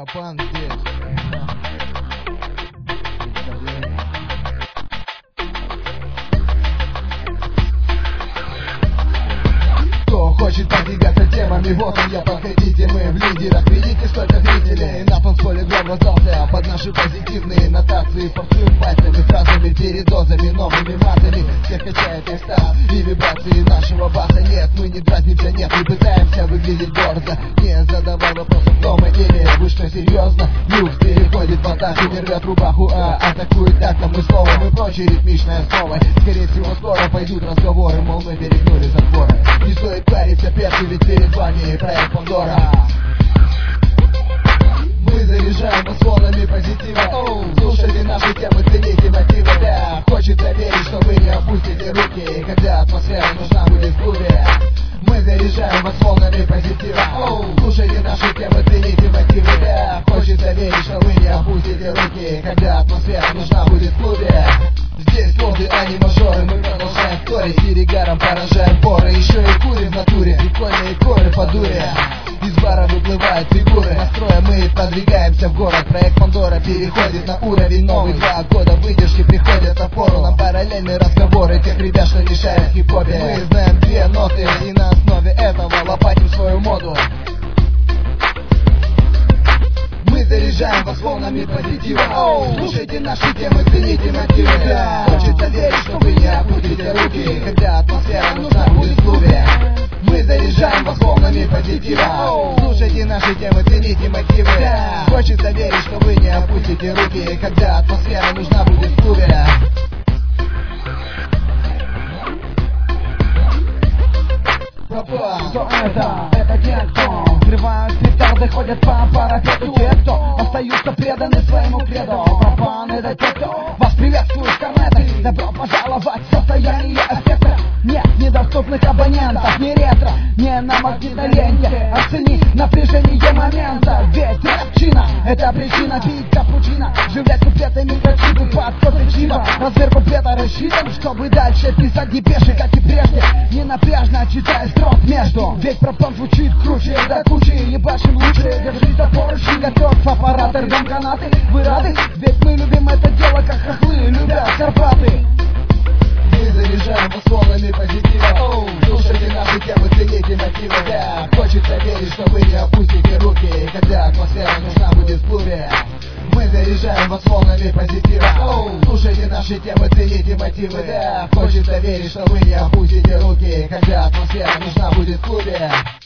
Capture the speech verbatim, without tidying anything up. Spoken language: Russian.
Пропан здесь. Кто хочет продвигаться темами, вот он я, подходите, мы в лидерах. Видите, сколько зрителей на танцполе гром раздался под наши позитивные нотации. Форсуем пальцами, фразами, передозами, новыми матами. Всех качает экстаз и вибрации нашего баса. Нет, мы не дразнимся, нет, мы пытаемся выглядеть гордо. Не задавай вопросов, кто мы или вы что, серьезно? Люкс переходит в атаку, не рвет рубаху, а атакует тактом мы словом и прочей ритмичной основой. Скорее всего, скоро пойдут разговоры, мол, мы перегнули затворы. Не стоит париться, перцы, ведь перед вами проект Пандора. Мы заряжаем вас волнами позитива. Слушайте наши темы, цените мотивы. Да, хочется верить, что вы не опустите руки, когда атмосфера нужна будет в клубе. Мы заряжаем вас волнами позитива. Слушайте наши темы, цените мотивы. Да, хочется верить, что вы не опустите руки, когда атмосфера нужна будет в клубе. Здесь коды, а не мажоры, мы продолжаем вторить. Перегаром поражаем поры, еще и курим в натуре. Прикольные коры по дуре. Из бара выплывают фигуры. Настроя мы продвигаемся в город. Проект Пандора переходит на уровень новый. Два года выдержки приходят на пору. Нам параллельные разговоры тех ребят, что не шарят в хип-хопе. Мы знаем две ноты и на основе этого лопатим свою моду. Мы заряжаем вас волнами позитива. Оу, слушайте наши темы, цените мотивы. Да, хочется верить, что вы не опустите руки, когда атмосфера нужна будет в клубе. Мы заряжаем вас волнами позитива. Оу, слушайте наши темы, цените мотивы. Да, хочется верить, что вы не опустите руки, когда атмосфера нужна будет в клубе. Что это? Это те, кто взрывают петарды, ходят по парапету. Те, кто остаются преданы своему кредо. Пропан — это те, кто вас приветствует в корнетах. Добро пожаловать в состояние эффекта. Нет недоступных абонентов, не ретро, не на магнитной ленте. Оцени напряжение момента. Ведь рэпчина — это причина пить капучино, живлять куплеты микрочипы под кофе чипа. Размер куплета рассчитан, чтобы дальше писать депеши, как и прежде. Не напряжно читай строк между. Ведь пропан звучит круче до кучи. Ебашим лучше, держись за поручни. Готов аппарат, рвем канаты. Вы рады? Ведь мы любим это дело, как хохлы любят Карпаты. Мы заряжаем вас волнами позитива. Слушайте наши темы, цените мотивы. Да, хочется верить, что вы не опустите руки, когда атмосфера нужна будет в клубе. Мы заряжаем вас волнами позитива. Слушайте наши темы, цените мотивы. Да, хочется верить, что вы не опустите руки, когда атмосфера нужна будет в клубе.